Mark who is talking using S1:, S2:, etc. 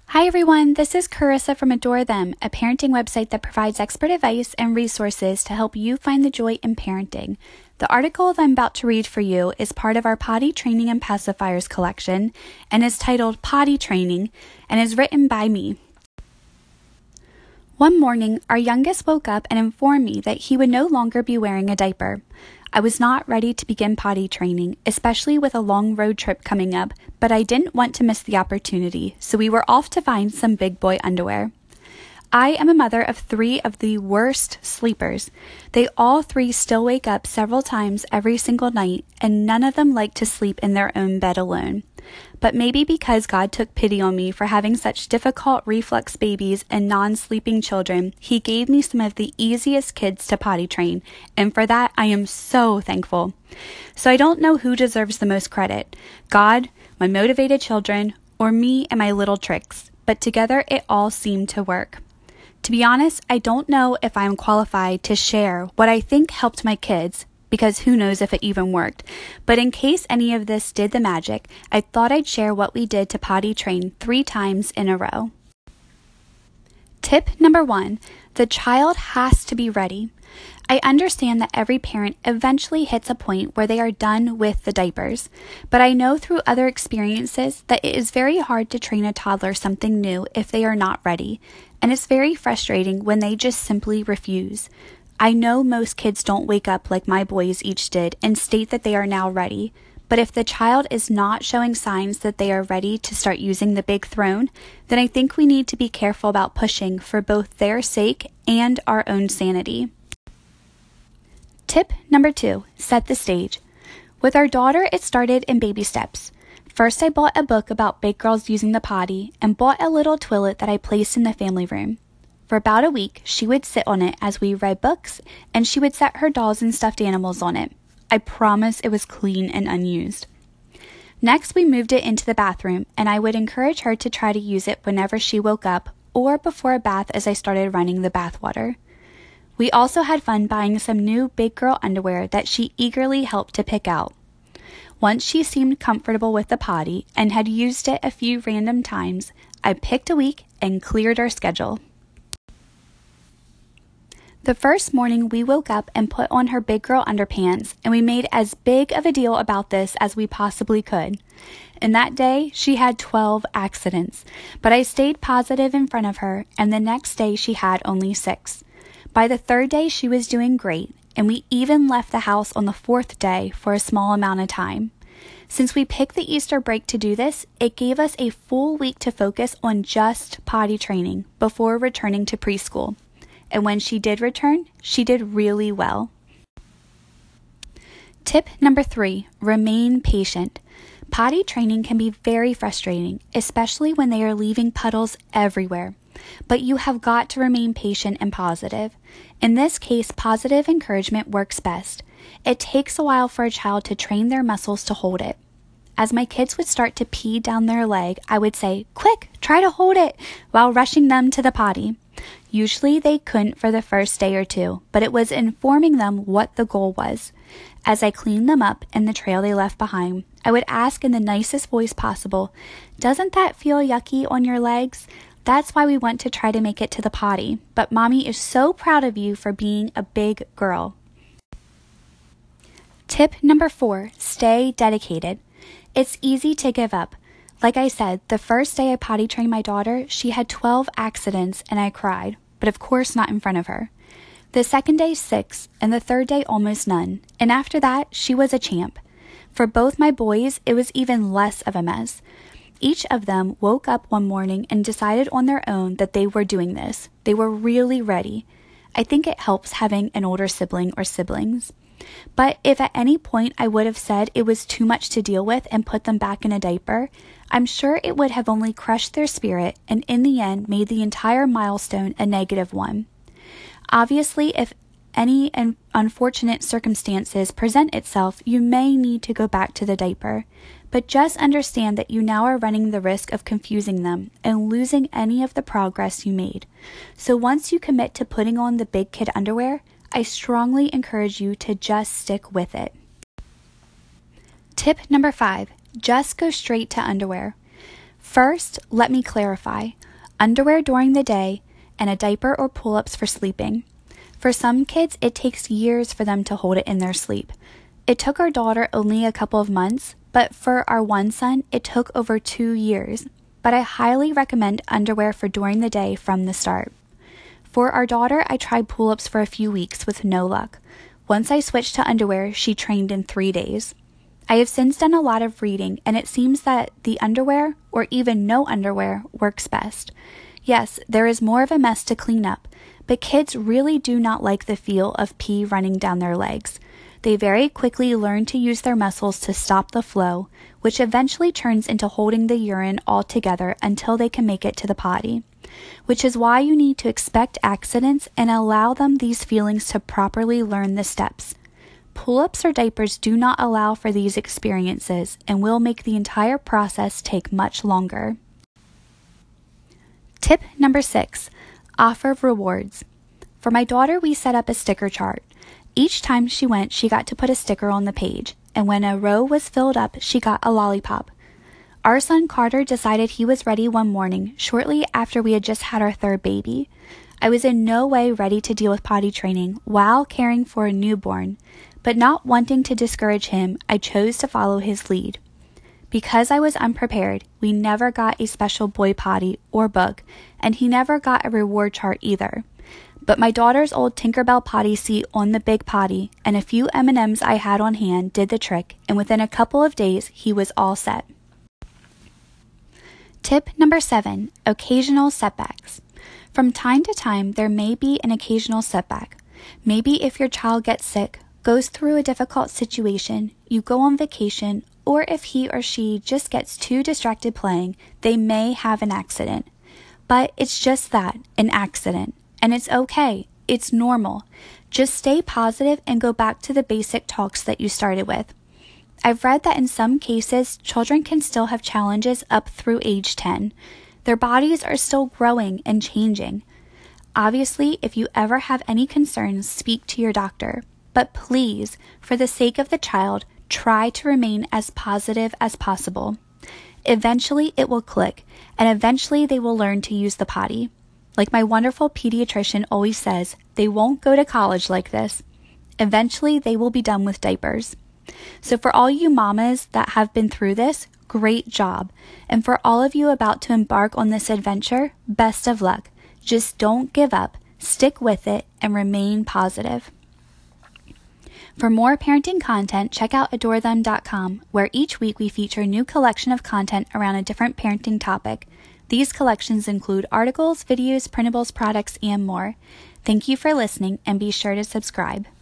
S1: Hi everyone, this is Carissa from Adore Them, a parenting website that provides expert advice and resources to help you find the joy in parenting. The article that I'm about to read for you is part of our Potty Training and Pacifiers collection and is titled Potty Training and is written by me. One morning, our youngest woke up and informed me that he would no longer be wearing a diaper. I was not ready to begin potty training, especially with a long road trip coming up, but I didn't want to miss the opportunity, so we were off to find some big boy underwear. I am a mother of 3 of the worst sleepers. They all 3 still wake up several times every single night, and none of them like to sleep in their own bed alone. But maybe because God took pity on me for having such difficult reflux babies and non-sleeping children, He gave me some of the easiest kids to potty train, and for that I am so thankful. So I don't know who deserves the most credit, God, my motivated children, or me and my little tricks, but together it all seemed to work. To be honest, I don't know if I am qualified to share what I think helped my kids, because who knows if it even worked. But in case any of this did the magic, I thought I'd share what we did to potty train 3 times in a row. Tip number 1, the child has to be ready. I understand that every parent eventually hits a point where they are done with the diapers, but I know through other experiences that it is very hard to train a toddler something new if they are not ready, and it's very frustrating when they just simply refuse. I know most kids don't wake up like my boys each did and state that they are now ready, but if the child is not showing signs that they are ready to start using the big throne, then I think we need to be careful about pushing for both their sake and our own sanity. Tip number 2, set the stage. With our daughter, it started in baby steps. First, I bought a book about big girls using the potty and bought a little toilet that I placed in the family room. For about a week, she would sit on it as we read books, and she would set her dolls and stuffed animals on it. I promise it was clean and unused. Next, we moved it into the bathroom, and I would encourage her to try to use it whenever she woke up or before a bath as I started running the bath water. We also had fun buying some new big girl underwear that she eagerly helped to pick out. Once she seemed comfortable with the potty and had used it a few random times, I picked a week and cleared our schedule. The first morning we woke up and put on her big girl underpants, and we made as big of a deal about this as we possibly could. And that day she had 12 accidents, but I stayed positive in front of her, and the next day she had only 6. By the 3rd day she was doing great, and we even left the house on the 4th day for a small amount of time. Since we picked the Easter break to do this, it gave us a full week to focus on just potty training before returning to preschool. And when she did return, she did really well. Tip number 3, remain patient. Potty training can be very frustrating, especially when they are leaving puddles everywhere. But you have got to remain patient and positive. In this case, positive encouragement works best. It takes a while for a child to train their muscles to hold it. As my kids would start to pee down their leg, I would say, "Quick, try to hold it," while rushing them to the potty. Usually they couldn't for the first day or 2, but it was informing them what the goal was. As I cleaned them up and the trail they left behind, I would ask in the nicest voice possible, "Doesn't that feel yucky on your legs? That's why we want to try to make it to the potty, but Mommy is so proud of you for being a big girl." Tip number 4, stay dedicated. It's easy to give up. Like I said, the first day I potty trained my daughter, she had 12 accidents and I cried, but of course not in front of her. The second day, 6, and the 3rd day, almost none. And after that, she was a champ. For both my boys, it was even less of a mess. Each of them woke up one morning and decided on their own that they were doing this. They were really ready. I think it helps having an older sibling or siblings. But if at any point I would have said it was too much to deal with and put them back in a diaper, I'm sure it would have only crushed their spirit and in the end made the entire milestone a negative one. Obviously, if any unfortunate circumstances present itself, you may need to go back to the diaper. But just understand that you now are running the risk of confusing them and losing any of the progress you made. So once you commit to putting on the big kid underwear, I strongly encourage you to just stick with it. Tip number 5, just go straight to underwear. First, let me clarify. Underwear during the day and a diaper or pull-ups for sleeping. For some kids, it takes years for them to hold it in their sleep. It took our daughter only a couple of months, but for our one son, it took over 2 years. But I highly recommend underwear for during the day from the start. For our daughter, I tried pull-ups for a few weeks with no luck. Once I switched to underwear, she trained in 3 days. I have since done a lot of reading, and it seems that the underwear, or even no underwear, works best. Yes, there is more of a mess to clean up, but kids really do not like the feel of pee running down their legs. They very quickly learn to use their muscles to stop the flow, which eventually turns into holding the urine all together until they can make it to the potty. Which is why you need to expect accidents and allow them these feelings to properly learn the steps. Pull-ups or diapers do not allow for these experiences and will make the entire process take much longer. Tip number 6, offer rewards. For my daughter, we set up a sticker chart. Each time she went, she got to put a sticker on the page, and when a row was filled up, she got a lollipop. Our son Carter decided he was ready one morning, shortly after we had just had our 3rd baby. I was in no way ready to deal with potty training while caring for a newborn, but not wanting to discourage him, I chose to follow his lead. Because I was unprepared, we never got a special boy potty or book, and he never got a reward chart either. But my daughter's old Tinkerbell potty seat on the big potty and a few M&Ms I had on hand did the trick, and within a couple of days, he was all set. Tip number 7, occasional setbacks. From time to time, there may be an occasional setback. Maybe if your child gets sick, goes through a difficult situation, you go on vacation, or if he or she just gets too distracted playing, they may have an accident. But it's just that, an accident. And it's okay. It's normal. Just stay positive and go back to the basic talks that you started with. I've read that in some cases, children can still have challenges up through age 10. Their bodies are still growing and changing. Obviously, if you ever have any concerns, speak to your doctor. But please, for the sake of the child, try to remain as positive as possible. Eventually, it will click, and eventually they will learn to use the potty. Like my wonderful pediatrician always says, they won't go to college like this. Eventually, they will be done with diapers. So for all you mamas that have been through this, great job. And for all of you about to embark on this adventure, best of luck. Just don't give up, stick with it, and remain positive. For more parenting content, check out adorethem.com, where each week we feature a new collection of content around a different parenting topic. These collections include articles, videos, printables, products, and more. Thank you for listening, and be sure to subscribe.